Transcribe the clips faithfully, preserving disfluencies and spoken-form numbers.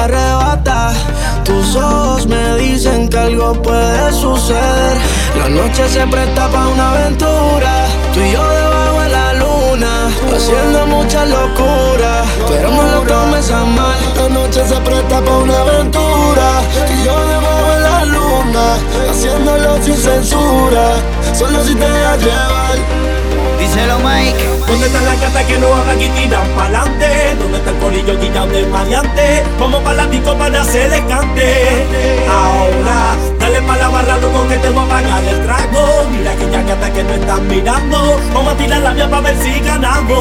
arrebata. Tus ojos me dicen que algo puede suceder. La noche se presta pa' una aventura. Tú y yo debajo de la luna, haciendo mucha locura, pero no lo tomes a mal. La noche se presta pa' una aventura. Tú y yo debajo de la luna, haciéndolo sin censura, solo si te dejas llevar. Díselo, Mike. ¿Dónde están las gatas que no hablan y tiran pa'lante? ¿Dónde está el corillo guillado de maleante? Vamos pa' la disco para hacer descante. Ahora, dale pa' la barra, loco, que te voy a pagar el trago. Mira aquellas gatas que no están mirando, vamos a tirar la vía pa' ver si ganamos.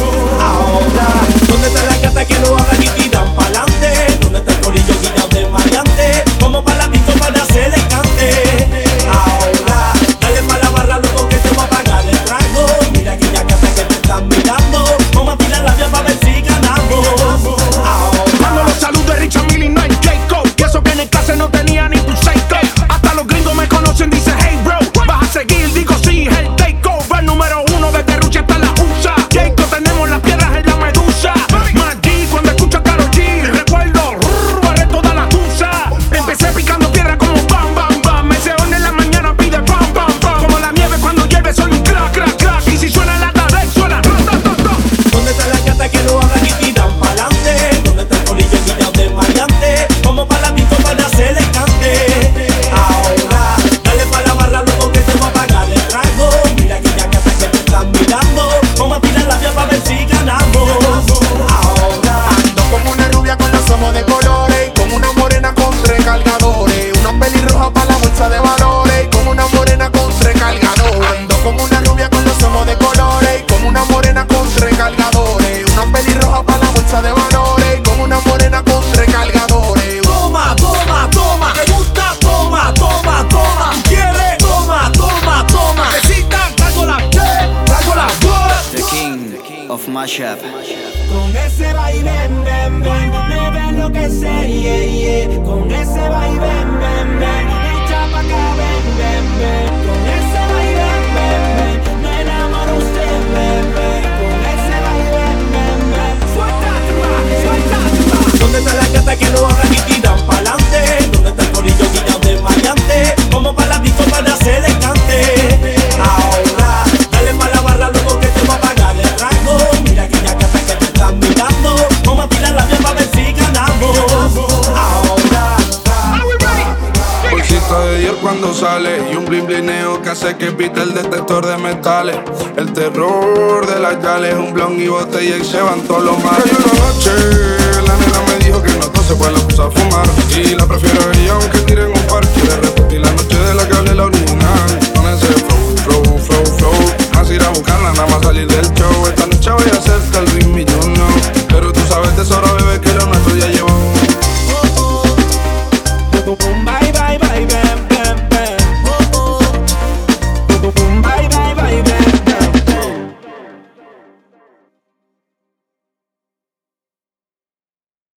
Ahora, ¿dónde están las gatas que no hablan y tiran pa'lante? ¿Dónde está el corillo guillado de maleante? Vamos pa' la disco para hacer descante. Ahora, dale pa' la barra, loco, que te voy a pagar el trago. Mira aquella casa que te están mirando, vamos a tirar la vía pa' ver si ganamos. Ahora, mando los saludos de Richard Mille, no es Jacob. Y eso que en el clase no tenía ni tu seco. Hasta los gringos me conocen, dice hey bro. Vas a seguir, digo sí, el takeover número uno desde Rucha hasta la U S A. Jacob, tenemos las piedras en la medusa. Maggi, cuando escucho a Karol G, recuerdo, rrr, barré toda la tusa. Empecé picando piedra como bam, bam, bam. Me se en la mañana pide bam, bam, bam. Como la nieve cuando llueve, soy un crack, crack, crack. Y si suena la tarde, suena ro, ro, ro, ro. ¿dónde están las gatas que no hablan y tiran pa'lante? ¿Dónde está el corillo guillado de maleante? Vamos pa' la disco para hacer descante. Ahora, dale pa' la barra, loco, que te voy a pagar el trago. Mira aquellas gatas que te están mirando, vamos a tirar la vía pa' ver si ganamos. Ahora, ando como una rubia con los ojos de colores, como una morena con recargadores, unos pelirrojos para la bolsa de valores, como una morena con recargadores. Ando como una rubia con los ojos de colores, como una morena con recargadores, unos pelirrojos para la bolsa de valores, como una morena con recargadores. toma, toma, toma, te gusta, toma, toma, toma, tú quieres, toma, toma, toma, necesitas, traigo la que, traigo la what. The king of mashup. Con ese baile, ven, ven, me ven lo que sé, yeah, yeah. Con ese baile, ven, ven, ven, echa pa' acá, ven, ven, ven. Con ese baile, ven, ven, me enamoro usted, ven, ven. Con ese baile, ven, ven, suelta atrás, suelta atrás. ¿Dónde están las gatas que no hablan y tiran pa'lante? ¿Dónde está el corillo guillado de maleante? Vamos pa' la disco para hacer descante. Ahora, dale pa' la barra, loco, que te voy a pagar el trago. Mira aquellas gatas que te están mirando, vamos a tirar la vía pa' ver si ganamos. Ahora, bolsita de Dior cuando sale y un blin blineo que hace que pite el detector de metales. El terror de las yales, un blon y botella y se van todos los males. Cayó una noche, la nena me dijo que no todo se puede, la puse a fumar y la prefiero a ella aunque tiren un par. Quiere repetir la noche de la que hablé la